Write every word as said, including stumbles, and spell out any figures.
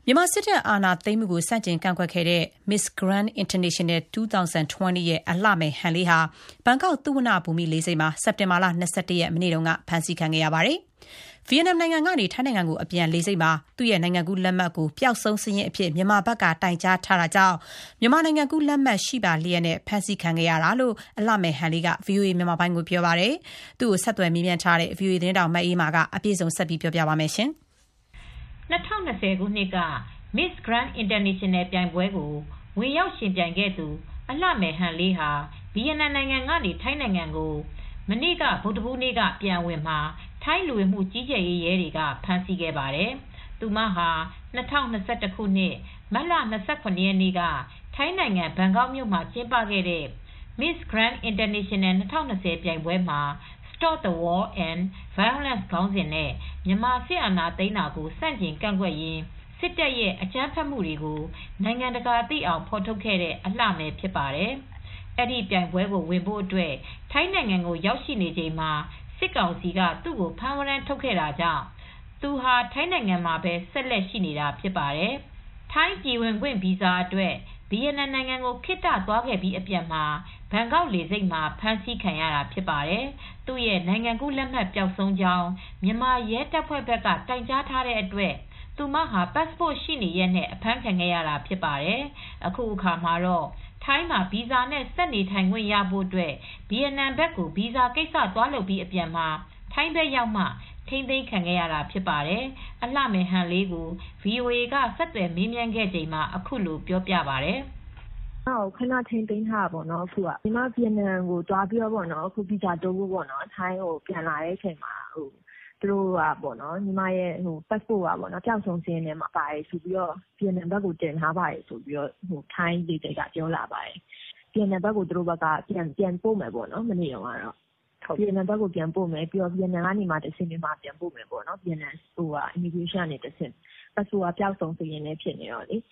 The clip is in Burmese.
မြန်မာစစ်တပ်အာဏာသိမ်းမှုကိုစတင်ကန့်ကွက်ခဲ့တဲ့ Miss Grand International twenty twenty ရဲ့အလှမယ်ဟန်လေးဟာဘန်ကောက်သုဝဏ္ဏဘူမိလေဆိပ်မှာစက်တင်ဘာလ၂၁ရက်မနေ့တုန်းကဖမ်းဆီးခံခဲ့ရပါတယ်။ ဗီယက်နမ်နိုင်ငံကနေထိုင်းနိုင်ငံကိုအပြန်လေဆိပ်မှာသူ့ရဲ့နိုင်ငံကူးလက်မှတ်ကိုပျောက်ဆုံးစာရင်းအဖြစ်မြန်မာဘက်ကတိုင်ကြားထားတာကြောင့်မြန်မာနိုင်ငံကူးလက်မှတ်ရှိပါလျက်နဲ့ဖမ်းဆီးခံခဲ့ရတာလို့အလှမယ်ဟန်လေးက ဗွီအိုအေမြန်မာပိုင်းကိုပြောပါတယ်။သူ့ကိုဆက်သွယ်မေးမြန်းထားတဲ့ ဗွီအိုအေသတင်းတောက်မအေးမာကအပြည့်စုံဆက်ပြောပြပါမယ်။၂၀၂၀ခုနှစ်က Miss Grand International ပြိုင်ပွဲကိုဝင်ရောက်ရှင်ပြိုင်ခဲ့သူအလှမယ်ဟန်လေးဟာဗီယက်နမ်နိုင်ငံကနေထိုင်းနိုင်ငံကိုမနေ့ကဗုဒ္ဓဟူးနေ့ကပြန်ဝင်မှာထိုင်းလူဝင်မှုကြီးကြပ်ရေးရဲတွေကဖမ်းဆီးခဲ့ပါတယ်။သူမဟာ၂၀၂၁ခုနှစ်မတ်လ၂၇ရက်နေ့ကထိုင်းနိုင်ငံဘန်ကောက်မြို့မှာကျင်းပခဲ့တဲ့ Miss Grand International ၂၀၂၀ပြိုင်ပွဲမှာ Stop the War and Violence ခေါင်းစဉ်နဲ့မြန်မာစစ်အာဏာသိမ်းတာကိုဆန့်ကျင်ကန့်ကွက်ရင်းစစ်တပ်ရဲ့အကြမ်းဖက်မှုတွေကိုနိုင်ငံတကာသိအောင်ဖော်ထုတ်ခဲ့တဲ့အလှမယ်ဖြစ်ပါတယ်။အဲဒီပြိုင်ပွဲကိုဝင်ဖို့အတွက်ထိုင်းနိုင်ငံကိုရောက်ရှိနေချိန်မှာစစ်ကောင်စီကသူ့ကိုဖမ်းဝရမ်းထုတ်ခဲ့တာကြောင့်သူဟာထိုင်းနိုင်ငံမှာပဲဆက်လက်ရှိနေတာဖြစ်ပါတယ်။ထိုင်းပြည်ဝင်ခွင့်ဗီဇာအတွက်ဗီယက်နမ်နိုင်ငံကိုခေတ္တသွားခဲ့ပြီးအပြန်မှာဘန်ကောက်လေဆိပ်မှာဖမ်းဆီးခံရတာဖြစ်ပါတယ်။သူ့ရဲ့နိုင်ငံကူးလက်မှတ်ပျောက်ဆုံးကြောင်းမြန်မာရဲတပ်ဖွဲ့ဘက်ကတိုင်ကြားထားတဲ့အတွက်သူမဟာ passport ရှိနေရက်နဲ့အဖမ်းခံခဲ့ရတာဖြစ်ပါတယ်။အခုအခါမှာတော့ထိုင်းမှာဗီဇာနဲ့ဆက်နေထိုင်ခွင့်ရဖို့အတွက်ဗီယက်နမ်ဘက်ကိုဗီဇာကိစ္စသွားလုပ်ပြီးအပြန်မှာထိုင်းဘက်ရောက်မှထိန်းသိမ်းခံခဲ့ရတာဖြစ်ပါတယ်။အလှမယ်ဟန်လေးကို ဗွီအိုအေကဆက်သွယ်မေးမြန်းခဲ့ချိန်မှာအခုလိုပြောပြပါတယ်။ခဏထိန်းသိမ်းထားတာပေါ့နော်အခုကညီမဗီယက်နမ်ကိုသွားပြီးတော့ပေါ့နော်အခုဗီဇာတိုးဖို့ပေါ့နော်ထိုင်းကိုပြန်လာတဲ့အချိန်မှာဟိုသူတို့ကပေါ့နော်ညီမရဲ့ဟို passport ကပေါ့နော်ပျောက်ဆုံးစင်းထဲမှာပါတယ်ဆိုပြီးတော့ဗီယက်နမ်ဘက်ကိုတင်ထားပါတယ်ဆိုပြီးတော့ဟိုထိုင်းလေးတွေကပြောလာပါတယ်ဗီယက်နမ်ဘက်ကိုသူတို့ဘက်ကပြန်ပြန်ပို့မယ်ပေါ့နော်မနေ့ကတော့ဗီယက်နမ်ဘက်ကိုပြန်ပို့မယ်ပြီးတော့ဗီယက်နမ်ကနေမှတစ်ဆင့်မြန်မာပြန်ပို့မယ်ပေါ့နော်ဗီယက်နမ်ဟိုက immigration ကနေတစ်ဆင့် passport ကပျောက်ဆုံးစင်းနဲ့ဖြစ်နေတော့လေ